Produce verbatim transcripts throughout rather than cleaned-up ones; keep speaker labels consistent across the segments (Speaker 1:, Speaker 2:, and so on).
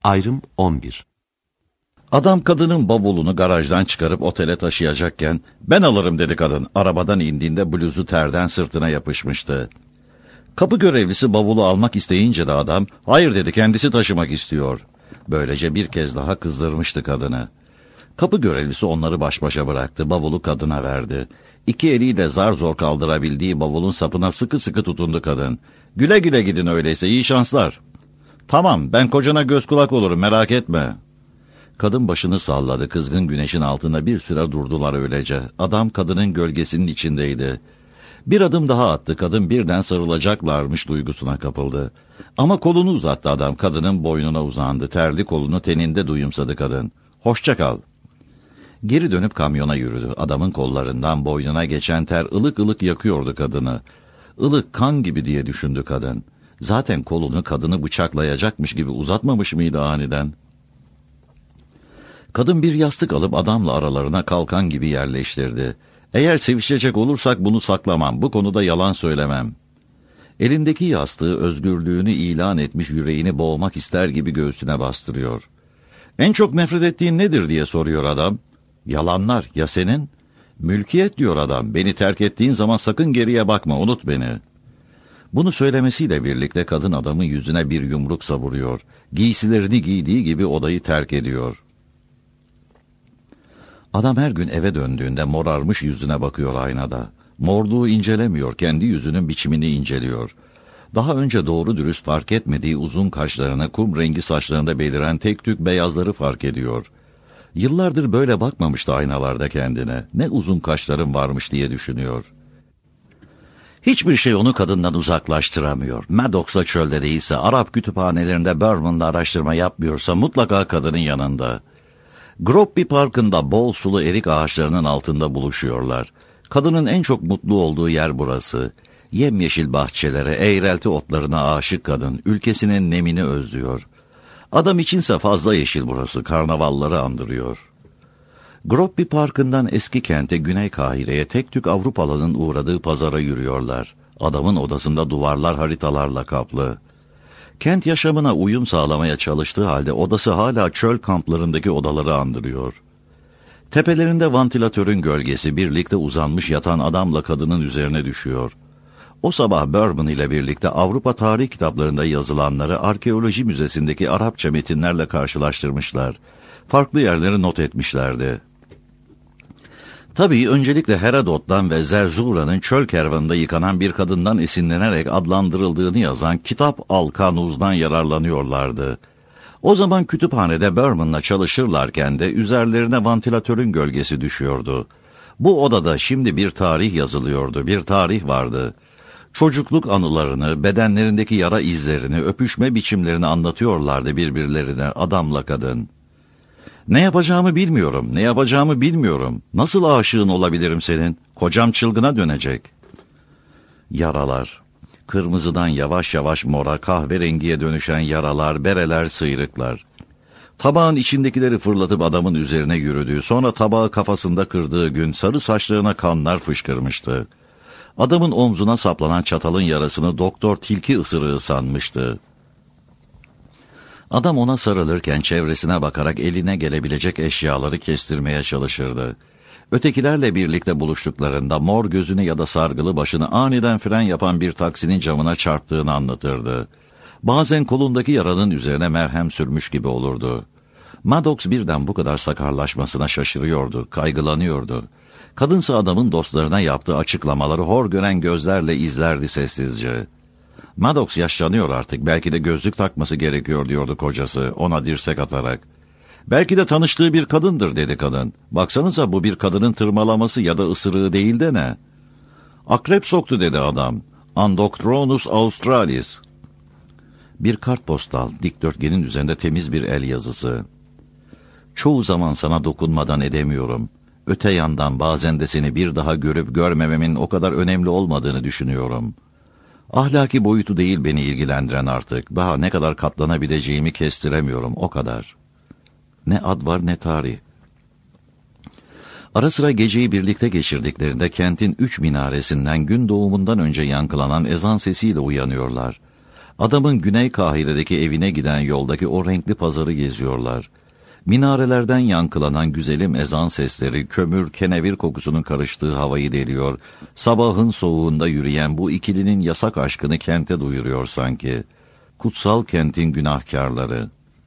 Speaker 1: Ayrım on bir.
Speaker 2: Adam kadının bavulunu garajdan çıkarıp otele taşıyacakken, "Ben alırım," dedi kadın. Arabadan indiğinde bluzu terden sırtına yapışmıştı. Kapı görevlisi bavulu almak isteyince de adam, "Hayır," dedi, "kendisi taşımak istiyor." Böylece bir kez daha kızdırmıştı kadını. Kapı görevlisi onları baş başa bıraktı, bavulu kadına verdi. İki eliyle zar zor kaldırabildiği bavulun sapına sıkı sıkı tutundu kadın. "Güle güle gidin öyleyse, iyi şanslar." "Tamam, ben kocana göz kulak olurum, merak etme." Kadın başını salladı, kızgın güneşin altında bir süre durdular öylece. Adam kadının gölgesinin içindeydi. Bir adım daha attı, kadın birden sarılacaklarmış duygusuna kapıldı. Ama kolunu uzattı adam, kadının boynuna uzandı, terli kolunu teninde duyumsadı kadın. "Hoşça kal." Geri dönüp kamyona yürüdü. Adamın kollarından boynuna geçen ter ılık ılık yakıyordu kadını. Ilık kan gibi diye düşündü kadın. Zaten kolunu kadını bıçaklayacakmış gibi uzatmamış mıydı aniden? Kadın bir yastık alıp adamla aralarına kalkan gibi yerleştirdi. "Eğer sevişecek olursak bunu saklamam, bu konuda yalan söylemem." Elindeki yastığı özgürlüğünü ilan etmiş yüreğini boğmak ister gibi göğsüne bastırıyor. "En çok nefret ettiğin nedir?" diye soruyor adam. "Yalanlar, ya senin?" "Mülkiyet," diyor adam. "Beni terk ettiğin zaman sakın geriye bakma, unut beni." Bunu söylemesiyle birlikte kadın adamın yüzüne bir yumruk savuruyor. Giysilerini giydiği gibi odayı terk ediyor. Adam her gün eve döndüğünde morarmış yüzüne bakıyor aynada. Morluğu incelemiyor, kendi yüzünün biçimini inceliyor. Daha önce doğru dürüst fark etmediği uzun kaşlarını, kum rengi saçlarında beliren tek tük beyazları fark ediyor. Yıllardır böyle bakmamıştı aynalarda kendine. Ne uzun kaşlarım varmış diye düşünüyor. Hiçbir şey onu kadından uzaklaştıramıyor. Maddox'la çölde değilse, Arap kütüphanelerinde Birmingham'da araştırma yapmıyorsa mutlaka kadının yanında. Groppi Parkı'nda bol sulu erik ağaçlarının altında buluşuyorlar. Kadının en çok mutlu olduğu yer burası. Yemyeşil bahçelere, eğrelti otlarına aşık kadın, ülkesinin nemini özlüyor. Adam içinse fazla yeşil burası, karnavalları andırıyor. Groppi Parkı'ndan eski kente, Güney Kahire'ye tek tük Avrupalı'nın uğradığı pazara yürüyorlar. Adamın odasında duvarlar haritalarla kaplı. Kent yaşamına uyum sağlamaya çalıştığı halde odası hala çöl kamplarındaki odaları andırıyor. Tepelerinde vantilatörün gölgesi birlikte uzanmış yatan adamla kadının üzerine düşüyor. O sabah Bourbon ile birlikte Avrupa tarih kitaplarında yazılanları arkeoloji müzesindeki Arapça metinlerle karşılaştırmışlar. Farklı yerleri not etmişlerdi. Tabii öncelikle Herodot'tan ve Zerzura'nın çöl kervanında yıkanan bir kadından esinlenerek adlandırıldığını yazan Kitap Al-Kanuz'dan yararlanıyorlardı. O zaman kütüphanede Bourbon'la çalışırlarken de üzerlerine vantilatörün gölgesi düşüyordu. Bu odada şimdi bir tarih yazılıyordu, bir tarih vardı. Çocukluk anılarını, bedenlerindeki yara izlerini, öpüşme biçimlerini anlatıyorlardı birbirlerine, adamla kadın. "Ne yapacağımı bilmiyorum, ne yapacağımı bilmiyorum. Nasıl aşığın olabilirim senin? Kocam çılgına dönecek." Yaralar. Kırmızıdan yavaş yavaş mora, kahverengiye dönüşen yaralar, bereler, sıyrıklar. Tabağın içindekileri fırlatıp adamın üzerine yürüdüğü, sonra tabağı kafasında kırdığı gün sarı saçlarına kanlar fışkırmıştı. Adamın omzuna saplanan çatalın yarasını doktor tilki ısırığı sanmıştı. Adam ona sarılırken çevresine bakarak eline gelebilecek eşyaları kestirmeye çalışırdı. Ötekilerle birlikte buluştuklarında mor gözünü ya da sargılı başını aniden fren yapan bir taksinin camına çarptığını anlatırdı. Bazen kolundaki yaranın üzerine merhem sürmüş gibi olurdu. Maddox birden bu kadar sakarlaşmasına şaşırıyordu, kaygılanıyordu. Kadınsa adamın dostlarına yaptığı açıklamaları hor gören gözlerle izlerdi sessizce. "Maddox yaşlanıyor artık, belki de gözlük takması gerekiyor," diyordu kocası ona dirsek atarak. "Belki de tanıştığı bir kadındır," dedi kadın. "Baksanıza, bu bir kadının tırmalaması ya da ısırığı değil de ne?" "Akrep soktu," dedi adam. "Andoctronus australis." Bir kartpostal, dikdörtgenin üzerinde temiz bir el yazısı. "Çoğu zaman sana dokunmadan edemiyorum. Öte yandan bazen de seni bir daha görüp görmememin o kadar önemli olmadığını düşünüyorum. Ahlaki boyutu değil beni ilgilendiren artık. Daha ne kadar katlanabileceğimi kestiremiyorum, o kadar." Ne ad var ne tarih. Ara sıra geceyi birlikte geçirdiklerinde kentin üç minaresinden gün doğumundan önce yankılanan ezan sesiyle uyanıyorlar. Adamın Güney Kahire'deki evine giden yoldaki o renkli pazarı geziyorlar. Minarelerden yankılanan güzelim ezan sesleri, kömür, kenevir kokusunun karıştığı havayı deliyor. Sabahın soğuğunda yürüyen bu ikilinin yasak aşkını kente duyuruyor sanki. Kutsal kentin günahkarları.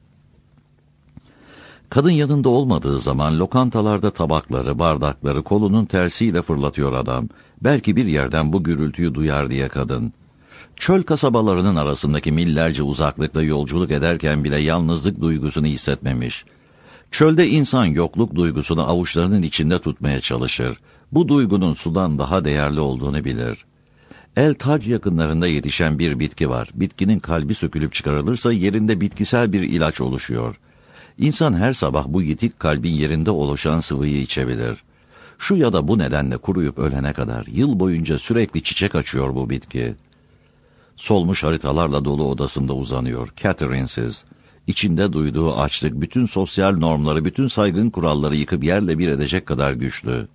Speaker 2: Kadın yanında olmadığı zaman lokantalarda tabakları, bardakları kolunun tersiyle fırlatıyor adam. Belki bir yerden bu gürültüyü duyar diye kadın. Çöl kasabalarının arasındaki millerce uzaklıkta yolculuk ederken bile yalnızlık duygusunu hissetmemiş. Çölde insan yokluk duygusunu avuçlarının içinde tutmaya çalışır. Bu duygunun sudan daha değerli olduğunu bilir. El Tac yakınlarında yetişen bir bitki var. Bitkinin kalbi sökülüp çıkarılırsa yerinde bitkisel bir ilaç oluşuyor. İnsan her sabah bu yitik kalbin yerinde oluşan sıvıyı içebilir. Şu ya da bu nedenle kuruyup ölene kadar yıl boyunca sürekli çiçek açıyor bu bitki. Solmuş haritalarla dolu odasında uzanıyor, Catherine'siz. İçinde duyduğu açlık bütün sosyal normları, bütün saygın kuralları yıkıp yerle bir edecek kadar güçlü.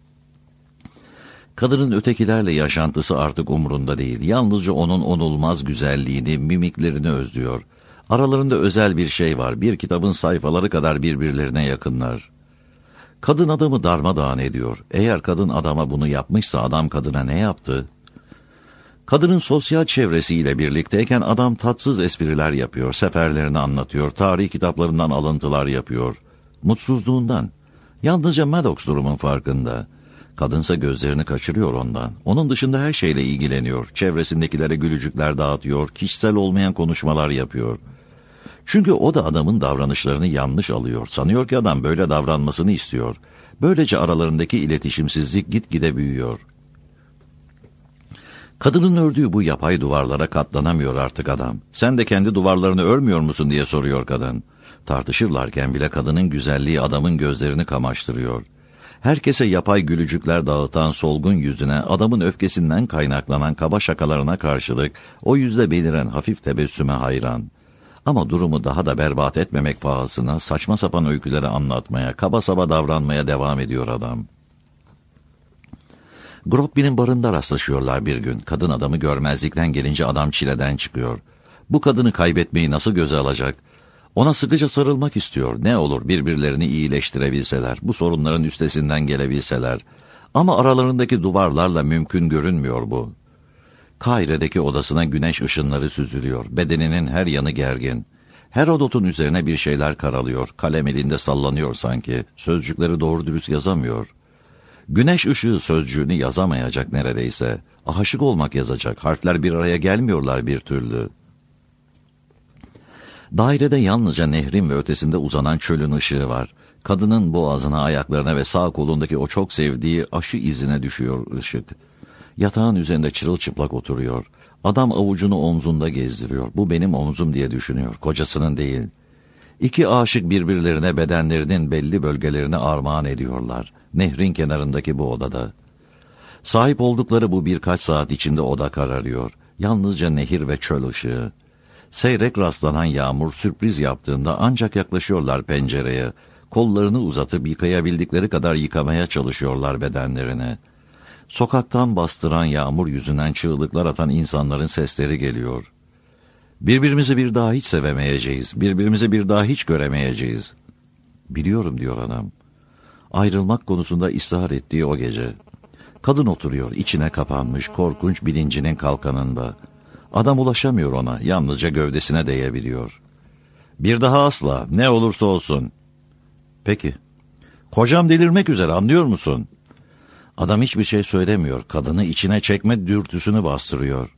Speaker 2: Kadının ötekilerle yaşantısı artık umrunda değil. Yalnızca onun onulmaz güzelliğini, mimiklerini özlüyor. Aralarında özel bir şey var. Bir kitabın sayfaları kadar birbirlerine yakınlar. Kadın adamı darmadağın ediyor. Eğer kadın adama bunu yapmışsa adam kadına ne yaptı? Kadının sosyal çevresiyle birlikteyken adam tatsız espriler yapıyor, seferlerini anlatıyor, tarih kitaplarından alıntılar yapıyor. Mutsuzluğundan. Yalnızca Maddox durumun farkında. Kadınsa gözlerini kaçırıyor ondan. Onun dışında her şeyle ilgileniyor. Çevresindekilere gülücükler dağıtıyor, kişisel olmayan konuşmalar yapıyor. Çünkü o da adamın davranışlarını yanlış alıyor. Sanıyor ki adam böyle davranmasını istiyor. Böylece aralarındaki iletişimsizlik gitgide büyüyor. Kadının ördüğü bu yapay duvarlara katlanamıyor artık adam. Sen de kendi duvarlarını örmüyor musun diye soruyor kadın. Tartışırlarken bile kadının güzelliği adamın gözlerini kamaştırıyor. Herkese yapay gülücükler dağıtan solgun yüzüne, adamın öfkesinden kaynaklanan kaba şakalarına karşılık o yüzde beliren hafif tebessüme hayran. Ama durumu daha da berbat etmemek pahasına saçma sapan öyküleri anlatmaya, kaba saba davranmaya devam ediyor adam. Grobby'nin barında rastlaşıyorlar bir gün. Kadın adamı görmezlikten gelince adam çileden çıkıyor. Bu kadını kaybetmeyi nasıl göze alacak? Ona sıkıca sarılmak istiyor. Ne olur birbirlerini iyileştirebilseler, bu sorunların üstesinden gelebilseler. Ama aralarındaki duvarlarla mümkün görünmüyor bu. Kahire'deki odasına güneş ışınları süzülüyor. Bedeninin her yanı gergin. Herodot'un üzerine bir şeyler karalıyor. Kalem elinde sallanıyor sanki. Sözcükleri doğru dürüst yazamıyor. Güneş ışığı sözcüğünü yazamayacak neredeyse. Aşık olmak yazacak. Harfler bir araya gelmiyorlar bir türlü. Dairede yalnızca nehrin ve ötesinde uzanan çölün ışığı var. Kadının boğazına, ayaklarına ve sağ kolundaki o çok sevdiği aşı izine düşüyor ışık. Yatağın üzerinde çırılçıplak oturuyor. Adam avucunu omzunda gezdiriyor. Bu benim omzum diye düşünüyor. Kocasının değil. İki aşık birbirlerine bedenlerinin belli bölgelerini armağan ediyorlar. Nehrin kenarındaki bu odada. Sahip oldukları bu birkaç saat içinde oda kararıyor. Yalnızca nehir ve çöl ışığı. Seyrek rastlanan yağmur sürpriz yaptığında ancak yaklaşıyorlar pencereye. Kollarını uzatıp yıkayabildikleri kadar yıkamaya çalışıyorlar bedenlerini. Sokaktan bastıran yağmur yüzünden çığlıklar atan insanların sesleri geliyor. Birbirimizi bir daha hiç sevemeyeceğiz. Birbirimizi bir daha hiç göremeyeceğiz. Biliyorum diyor adam. Ayrılmak konusunda ısrar ettiği o gece. Kadın oturuyor içine kapanmış korkunç bilincinin kalkanında. Adam ulaşamıyor ona, yalnızca gövdesine değebiliyor. Bir daha asla, ne olursa olsun. Peki. Kocam delirmek üzere, anlıyor musun? Adam hiçbir şey söylemiyor, kadını içine çekme dürtüsünü bastırıyor.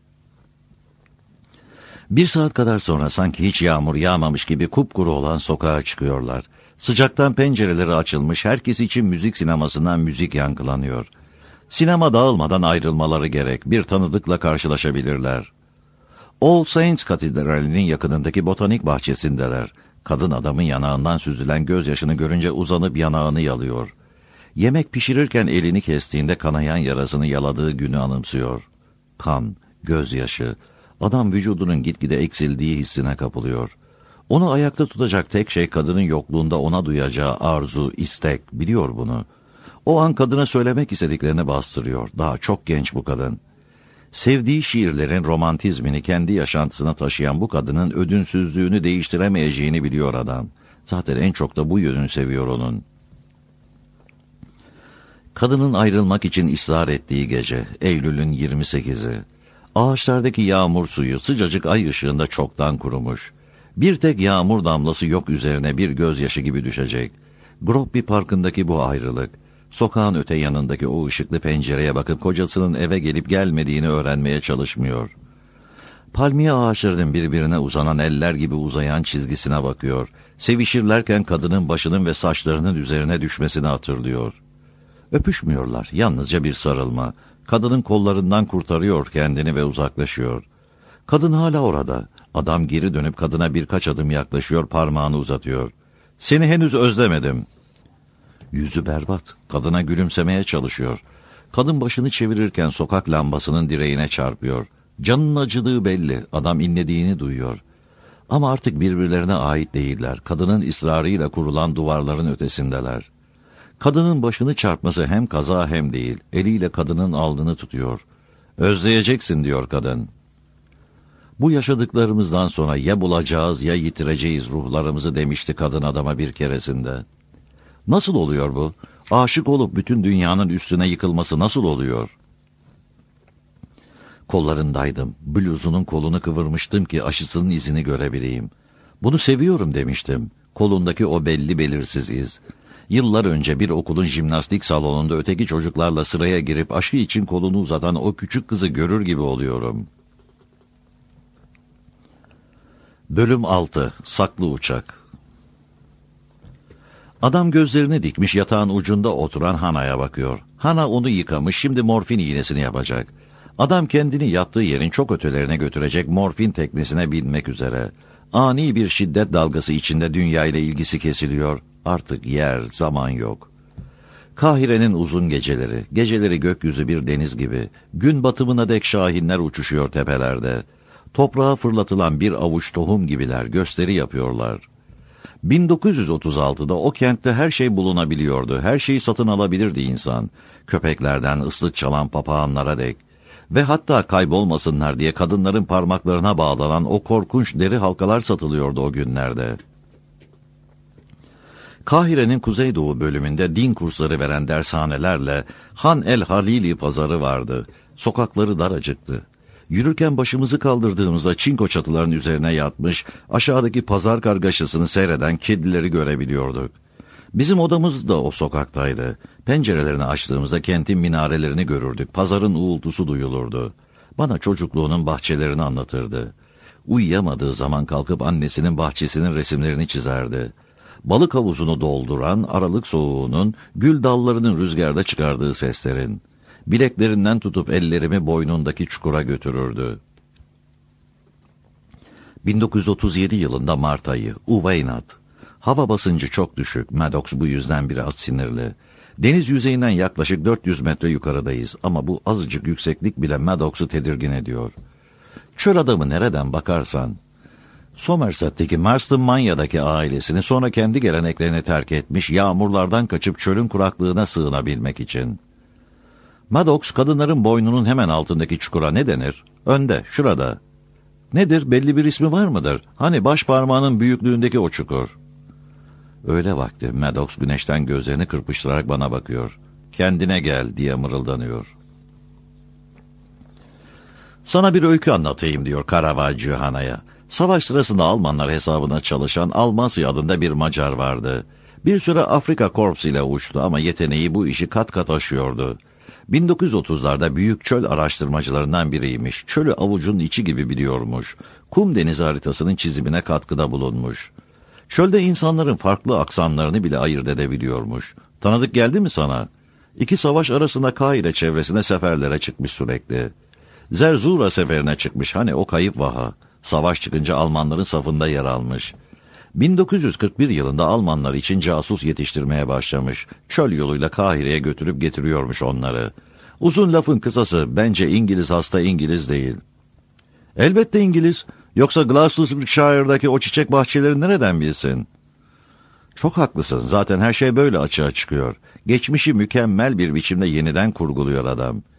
Speaker 2: Bir saat kadar sonra sanki hiç yağmur yağmamış gibi kupkuru olan sokağa çıkıyorlar. Sıcaktan pencereleri açılmış, herkes için müzik sinemasından müzik yankılanıyor. Sinema dağılmadan ayrılmaları gerek, bir tanıdıkla karşılaşabilirler. All Saints Katedrali'nin yakınındaki botanik bahçesindeler. Kadın adamın yanağından süzülen gözyaşını görünce uzanıp yanağını yalıyor. Yemek pişirirken elini kestiğinde kanayan yarasını yaladığı günü anımsıyor. Kan, gözyaşı, adam vücudunun gitgide eksildiği hissine kapılıyor. Onu ayakta tutacak tek şey kadının yokluğunda ona duyacağı arzu, istek, biliyor bunu. O an kadına söylemek istediklerini bastırıyor. Daha çok genç bu kadın. Sevdiği şiirlerin romantizmini kendi yaşantısına taşıyan bu kadının ödünsüzlüğünü değiştiremeyeceğini biliyor adam. Zaten en çok da bu yönünü seviyor onun. Kadının ayrılmak için ısrar ettiği gece, Eylül'ün yirmi sekizi. Ağaçlardaki yağmur suyu sıcacık ay ışığında çoktan kurumuş. Bir tek yağmur damlası yok üzerine bir gözyaşı gibi düşecek. Grobby Parkı'ndaki bu ayrılık, sokağın öte yanındaki o ışıklı pencereye bakıp kocasının eve gelip gelmediğini öğrenmeye çalışmıyor. Palmiye ağaçlarının birbirine uzanan eller gibi uzayan çizgisine bakıyor. Sevişirlerken kadının başının ve saçlarının üzerine düşmesini hatırlıyor. Öpüşmüyorlar, yalnızca bir sarılma. Kadının kollarından kurtarıyor kendini ve uzaklaşıyor. Kadın hala orada. Adam geri dönüp kadına birkaç adım yaklaşıyor, parmağını uzatıyor. "Seni henüz özlemedim." Yüzü berbat. Kadına gülümsemeye çalışıyor. Kadın başını çevirirken sokak lambasının direğine çarpıyor. Canının acıdığı belli. Adam inlediğini duyuyor. Ama artık birbirlerine ait değiller. Kadının ısrarıyla kurulan duvarların ötesindeler. Kadının başını çarpması hem kaza hem değil. Eliyle kadının alnını tutuyor. "Özleyeceksin," diyor kadın. "Bu yaşadıklarımızdan sonra ya bulacağız ya yitireceğiz ruhlarımızı," demişti kadın adama bir keresinde. Nasıl oluyor bu? Aşık olup bütün dünyanın üstüne yıkılması nasıl oluyor? Kollarındaydım. Bluzunun kolunu kıvırmıştım ki aşısının izini görebileyim. "Bunu seviyorum," demiştim. Kolundaki o belli belirsiz iz. Yıllar önce bir okulun jimnastik salonunda öteki çocuklarla sıraya girip aşı için kolunu uzatan o küçük kızı görür gibi oluyorum. Bölüm altı. Saklı uçak. Adam gözlerini dikmiş yatağın ucunda oturan Hana'ya bakıyor. Hana onu yıkamış, şimdi morfin iğnesini yapacak. Adam kendini yattığı yerin çok ötelerine götürecek morfin teknesine binmek üzere. Ani bir şiddet dalgası içinde dünya ile ilgisi kesiliyor. Artık yer, zaman yok. Kahire'nin uzun geceleri, geceleri gökyüzü bir deniz gibi. Gün batımına dek şahinler uçuşuyor tepelerde. Toprağa fırlatılan bir avuç tohum gibiler, gösteri yapıyorlar. bin dokuz yüz otuz altıda o kentte her şey bulunabiliyordu. Her şeyi satın alabilirdi insan. Köpeklerden ıslık çalan papağanlara dek. Ve hatta kaybolmasınlar diye kadınların parmaklarına bağlanan o korkunç deri halkalar satılıyordu o günlerde. Kahire'nin kuzeydoğu bölümünde din kursları veren dershanelerle Han el Halili pazarı vardı. Sokakları daracıktı. Yürürken başımızı kaldırdığımızda çinko çatıların üzerine yatmış, aşağıdaki pazar kargaşasını seyreden kedileri görebiliyorduk. Bizim odamız da o sokaktaydı. Pencerelerini açtığımızda kentin minarelerini görürdük, pazarın uğultusu duyulurdu. Bana çocukluğunun bahçelerini anlatırdı. Uyuyamadığı zaman kalkıp annesinin bahçesinin resimlerini çizerdi. Balık havuzunu dolduran aralık soğuğunun, gül dallarının rüzgarda çıkardığı seslerin. Bileklerinden tutup ellerimi boynundaki çukura götürürdü. bin dokuz yüz otuz yedi yılında Mart ayı, Uveynat. Hava basıncı çok düşük, Maddox bu yüzden biraz sinirli. Deniz yüzeyinden yaklaşık dört yüz metre yukarıdayız ama bu azıcık yükseklik bile Maddox'u tedirgin ediyor. Çöl adamı nereden bakarsan, Somerset'teki Marston Manya'daki ailesini sonra kendi geleneklerini terk etmiş, yağmurlardan kaçıp çölün kuraklığına sığınabilmek için. Maddox, kadınların boynunun hemen altındaki çukura ne denir? Önde, şurada. Nedir, belli bir ismi var mıdır? Hani baş parmağının büyüklüğündeki o çukur. Öğle vakti Maddox güneşten gözlerini kırpıştırarak bana bakıyor. "Kendine gel," diye mırıldanıyor. "Sana bir öykü anlatayım," diyor Caravaggio Hana'ya. Savaş sırasında Almanlar hesabına çalışan Almasya adında bir Macar vardı. Bir süre Afrika Korps ile uçtu ama yeteneği bu işi kat kat aşıyordu. bin dokuz yüz otuzlarda büyük çöl araştırmacılarından biriymiş. Çölü avucunun içi gibi biliyormuş. Kum denizi haritasının çizimine katkıda bulunmuş. Çölde insanların farklı aksanlarını bile ayırt edebiliyormuş. Tanıdık geldi mi sana? İki savaş arasında Kahire çevresine seferlere çıkmış sürekli. Zerzura seferine çıkmış, hani o kayıp vaha. Savaş çıkınca Almanların safında yer almış. bin dokuz yüz kırk bir yılında Almanlar için casus yetiştirmeye başlamış. Çöl yoluyla Kahire'ye götürüp getiriyormuş onları. Uzun lafın kısası, bence İngiliz hasta İngiliz değil. Elbette İngiliz. Yoksa Gloucestershire o çiçek bahçeleri nereden bilsin? Çok haklısın. Zaten her şey böyle açığa çıkıyor. Geçmişi mükemmel bir biçimde yeniden kurguluyor adam.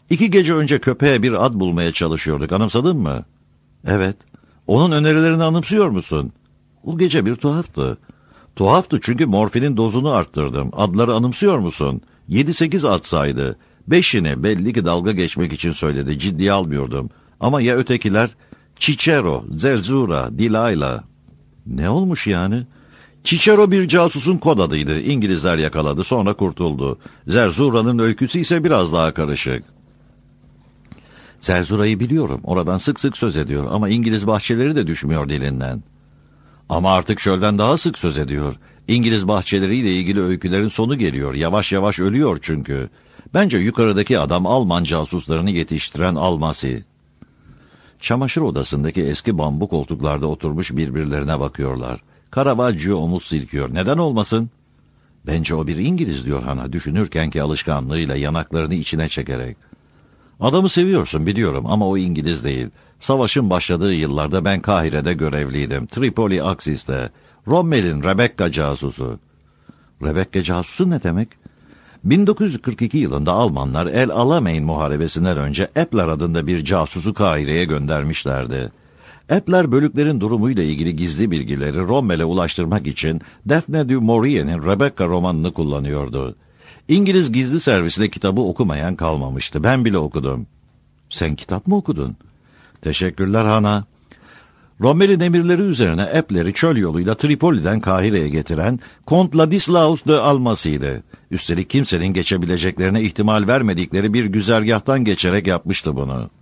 Speaker 2: İki gece önce köpeğe bir ad bulmaya çalışıyorduk, anımsadın mı? Evet. Onun önerilerini anımsıyor musun? O gece bir tuhaftı. Tuhaftı çünkü morfinin dozunu arttırdım. Adları anımsıyor musun? Yedi sekiz ad saydı. Beşini belli ki dalga geçmek için söyledi. Ciddiye almıyordum. Ama ya ötekiler? Cicero, Zerzura, Delilah. Ne olmuş yani? Cicero bir casusun kod adıydı. İngilizler yakaladı, sonra kurtuldu. Zerzura'nın öyküsü ise biraz daha karışık. Zerzura'yı biliyorum. Oradan sık sık söz ediyor ama İngiliz bahçeleri de düşmüyor dilinden. Ama artık çölden daha sık söz ediyor. İngiliz bahçeleriyle ilgili öykülerin sonu geliyor. Yavaş yavaş ölüyor çünkü. Bence yukarıdaki adam Alman casuslarını yetiştiren Almasi. Çamaşır odasındaki eski bambu koltuklarda oturmuş birbirlerine bakıyorlar. Caravaggio omuz silkiyor. Neden olmasın? Bence o bir İngiliz diyor Hana, düşünürkenki alışkanlığıyla yanaklarını içine çekerek. Adamı seviyorsun biliyorum ama o İngiliz değil. Savaşın başladığı yıllarda ben Kahire'de görevliydim. Tripoli Aksis'te. Rommel'in Rebecca casusu. Rebecca casusu ne demek? bin dokuz yüz kırk iki yılında Almanlar El Alamein muharebesinden önce Epler adında bir casusu Kahire'ye göndermişlerdi. Epler bölüklerin durumuyla ilgili gizli bilgileri Rommel'e ulaştırmak için Daphne du Maurier'in Rebecca romanını kullanıyordu. İngiliz gizli servisle kitabı okumayan kalmamıştı. Ben bile okudum. Sen kitap mı okudun? Teşekkürler Hana. Rommel'in emirleri üzerine Epleri çöl yoluyla Tripoli'den Kahire'ye getiren Kont Ladislaus de Almasi'ydi. Üstelik kimsenin geçebileceklerine ihtimal vermedikleri bir güzergahtan geçerek yapmıştı bunu.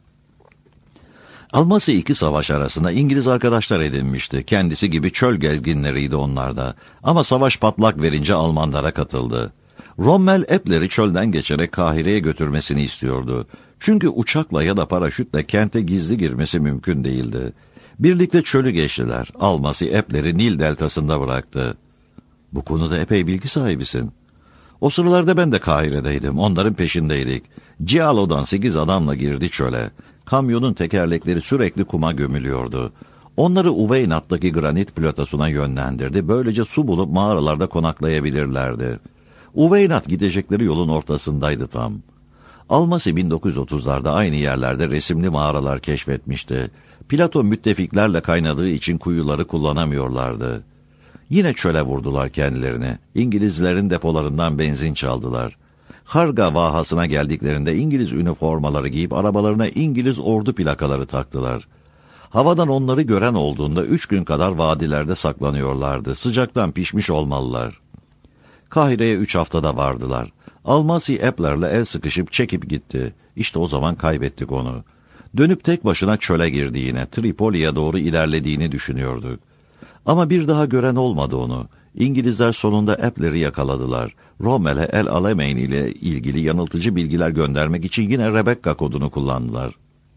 Speaker 2: Almasi iki savaş arasında İngiliz arkadaşlar edinmişti. Kendisi gibi çöl gezginleriydi onlar da. Ama savaş patlak verince Almanlara katıldı. Rommel Epleri çölden geçerek Kahire'ye götürmesini istiyordu. Çünkü uçakla ya da paraşütle kente gizli girmesi mümkün değildi. Birlikte çölü geçtiler. Almasi Epleri Nil deltasında bıraktı. Bu konuda epey bilgi sahibisin. O sıralarda ben de Kahire'deydim. Onların peşindeydik. Cialo'dan sekiz adamla girdi çöle. Kamyonun tekerlekleri sürekli kuma gömülüyordu. Onları Uveynat'taki granit platosuna yönlendirdi. Böylece su bulup mağaralarda konaklayabilirlerdi. Uveynat gidecekleri yolun ortasındaydı tam. Almasi bin dokuz yüz otuzlarda aynı yerlerde resimli mağaralar keşfetmişti. Plato müttefiklerle kaynadığı için kuyuları kullanamıyorlardı. Yine çöle vurdular kendilerini. İngilizlerin depolarından benzin çaldılar. Harga vahasına geldiklerinde İngiliz üniformaları giyip arabalarına İngiliz ordu plakaları taktılar. Havadan onları gören olduğunda üç gün kadar vadilerde saklanıyorlardı. Sıcaktan pişmiş olmalılar. Kahire'ye üç haftada vardılar. Almasi Epler'le el sıkışıp çekip gitti. İşte o zaman kaybettik onu. Dönüp tek başına çöle girdi yine. Tripoli'ye doğru ilerlediğini düşünüyorduk. Ama bir daha gören olmadı onu. İngilizler sonunda Epler'i yakaladılar. Rommel'e El Alamein ile ilgili yanıltıcı bilgiler göndermek için yine Rebecca kodunu kullandılar.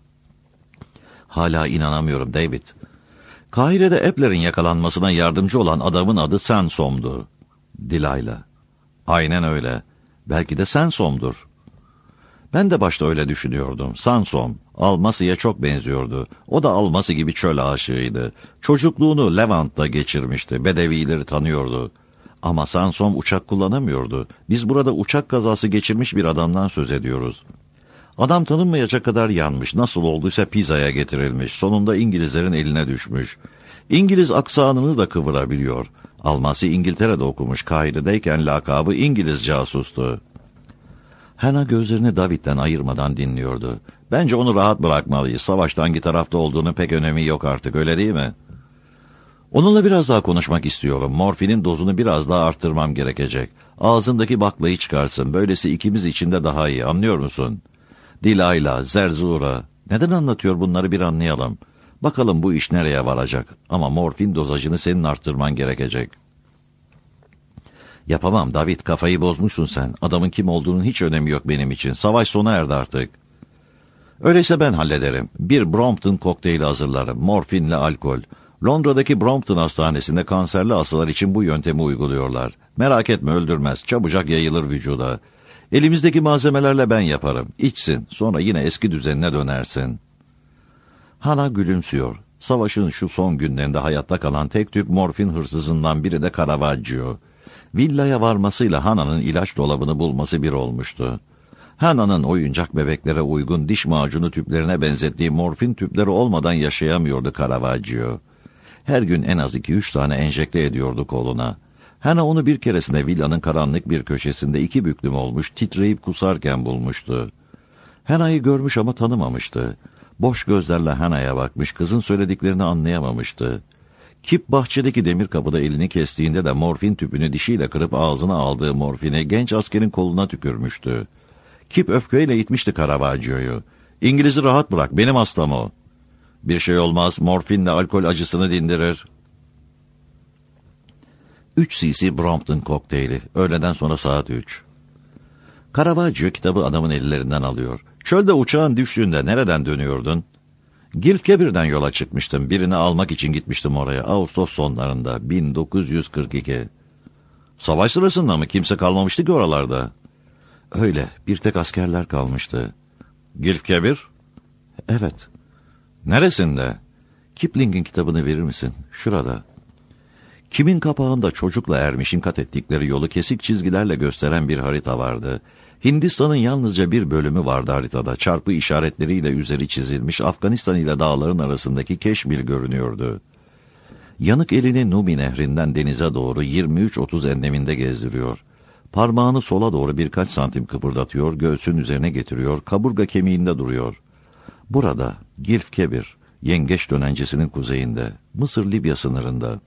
Speaker 2: Hala inanamıyorum David. Kahire'de Epler'in yakalanmasına yardımcı olan adamın adı Sansom'du. Delilah. Aynen öyle. Belki de Sansom'dur. Ben de başta öyle düşünüyordum. Sansom, Almasi'ye çok benziyordu. O da Almasi gibi çöl aşığıydı. Çocukluğunu Levant'ta geçirmişti. Bedevileri tanıyordu. Ama Sansom uçak kullanamıyordu. Biz burada uçak kazası geçirmiş bir adamdan söz ediyoruz. Adam tanınmayacak kadar yanmış. Nasıl olduysa Pisa'ya getirilmiş. Sonunda İngilizlerin eline düşmüş. İngiliz aksanını da kıvırabiliyor. Almasi İngiltere'de okumuş. Kahire'deyken lakabı İngiliz casustu. Hana gözlerini David'den ayırmadan dinliyordu. Bence onu rahat bırakmalıyız. Savaşta hangi tarafta olduğunu pek önemi yok artık, öyle değil mi? Onunla biraz daha konuşmak istiyorum. Morfinin dozunu biraz daha arttırmam gerekecek. Ağzındaki baklayı çıkarsın. Böylesi ikimiz için de daha iyi, anlıyor musun? Delilah, Zerzura. Neden anlatıyor bunları bir anlayalım. Bakalım bu iş nereye varacak. Ama morfin dozajını senin arttırman gerekecek. Yapamam David, kafayı bozmuşsun sen. Adamın kim olduğunun hiç önemi yok benim için. Savaş sona erdi artık. Öyleyse ben hallederim. Bir Brompton kokteyli hazırlarım. Morfinle alkol. Londra'daki Brompton Hastanesi'nde kanserli hastalar için bu yöntemi uyguluyorlar. Merak etme, öldürmez. Çabucak yayılır vücuda. Elimizdeki malzemelerle ben yaparım. İçsin. Sonra yine eski düzenine dönersin. Hana gülümsüyor. Savaşın şu son günlerinde hayatta kalan tek tük morfin hırsızından biri de Caravaggio. Villaya varmasıyla Hana'nın ilaç dolabını bulması bir olmuştu. Hannah'nın oyuncak bebeklere uygun diş macunu tüplerine benzettiği morfin tüpleri olmadan yaşayamıyordu Caravaggio. Her gün en az iki üç tane enjekte ediyordu koluna. Hannah onu bir keresinde villanın karanlık bir köşesinde iki büklüm olmuş, titreyip kusarken bulmuştu. Hannah'yı görmüş ama tanımamıştı. Boş gözlerle Hannah'ya bakmış, kızın söylediklerini anlayamamıştı. Kip bahçedeki demir kapıda elini kestiğinde de morfin tüpünü dişiyle kırıp ağzına aldığı morfini genç askerin koluna tükürmüştü. Kip öfkeyle itmişti Caravaggio'yu. "İngiliz'i rahat bırak, benim hastam o." "Bir şey olmaz, morfinle alkol acısını dindirir." üç cc Brompton kokteyli, öğleden sonra saat üç. Caravaggio kitabı adamın ellerinden alıyor. "Çölde uçağın düştüğünde nereden dönüyordun?" "Gilfkebir'den yola çıkmıştım. Birini almak için gitmiştim oraya. Ağustos sonlarında, bin dokuz yüz kırk iki. "Savaş sırasında mı? Kimse kalmamıştı ki oralarda." "Öyle, bir tek askerler kalmıştı." "Gilfkebir?" "Evet." "Neresinde?" "Kipling'in kitabını verir misin? Şurada." Kimin kapağında çocukla ermişin kat ettikleri yolu kesik çizgilerle gösteren bir harita vardı. Hindistan'ın yalnızca bir bölümü vardı haritada. Çarpı işaretleriyle üzeri çizilmiş, Afganistan ile dağların arasındaki Keşmir görünüyordu. Yanık elini Numi nehrinden denize doğru yirmi üç otuz enleminde gezdiriyor. Parmağını sola doğru birkaç santim kıpırdatıyor, göğsün üzerine getiriyor, kaburga kemiğinde duruyor. Burada, Gilfkebir, yengeç dönencesinin kuzeyinde, Mısır-Libya sınırında.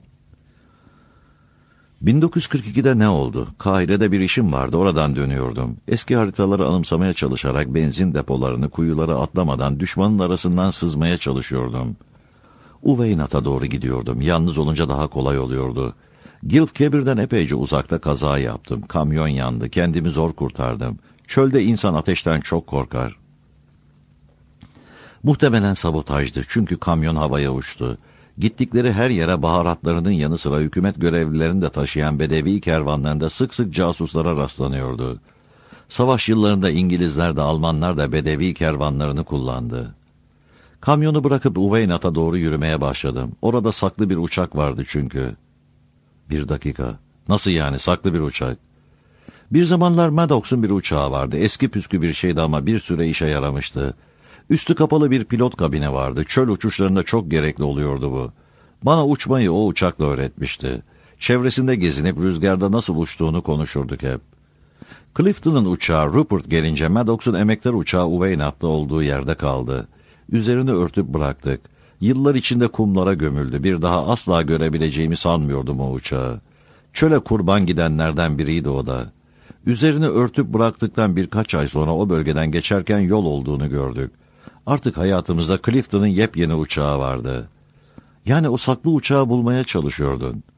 Speaker 2: bin dokuz yüz kırk ikide ne oldu? Kahire'de bir işim vardı, oradan dönüyordum. Eski haritaları anımsamaya çalışarak benzin depolarını, kuyuları atlamadan düşmanın arasından sızmaya çalışıyordum. Uveynat'a doğru gidiyordum. Yalnız olunca daha kolay oluyordu. Gilfkebir'den epeyce uzakta kaza yaptım. Kamyon yandı, kendimi zor kurtardım. Çölde insan ateşten çok korkar. Muhtemelen sabotajdı, çünkü kamyon havaya uçtu. Gittikleri her yere baharatlarının yanı sıra hükümet görevlilerini de taşıyan bedevi kervanlarında sık sık casuslara rastlanıyordu. Savaş yıllarında İngilizler de Almanlar da bedevi kervanlarını kullandı. Kamyonu bırakıp Uveynat'a doğru yürümeye başladım. Orada saklı bir uçak vardı çünkü. Bir dakika. Nasıl yani saklı bir uçak? Bir zamanlar Maddox'un bir uçağı vardı. Eski püskü bir şeydi ama bir süre işe yaramıştı. Üstü kapalı bir pilot kabine vardı. Çöl uçuşlarında çok gerekli oluyordu bu. Bana uçmayı o uçakla öğretmişti. Çevresinde gezinip rüzgarda nasıl uçtuğunu konuşurduk hep. Clifton'ın uçağı Rupert gelince Maddox'un emektar uçağı Uveynat'ta olduğu yerde kaldı. Üzerini örtüp bıraktık. Yıllar içinde kumlara gömüldü. Bir daha asla görebileceğimi sanmıyordum o uçağı. Çöle kurban gidenlerden biriydi o da. Üzerini örtüp bıraktıktan birkaç ay sonra o bölgeden geçerken yol olduğunu gördük. Artık hayatımızda Clifton'ın yepyeni uçağı vardı. Yani o saklı uçağı bulmaya çalışıyordun.